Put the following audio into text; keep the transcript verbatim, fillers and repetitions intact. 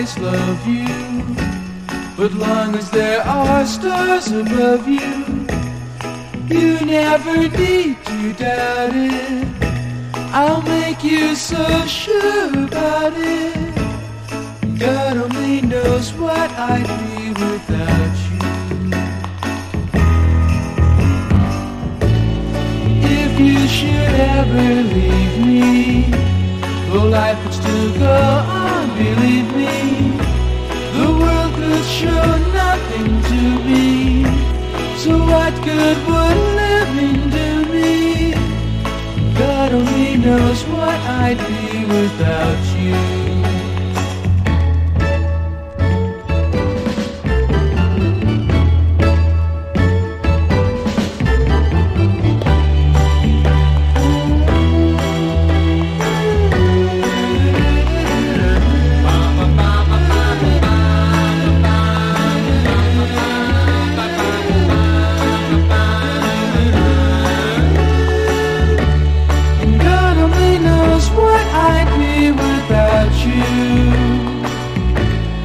always love you, but long as there are stars above you, you never need to doubt it. I'll make you so sure about it. God only knows what I'd be without you. If you should ever leave me, well, life would still go on, believe me. The world could show nothing to me, so what good would living do me? God only knows what I'd be without you. You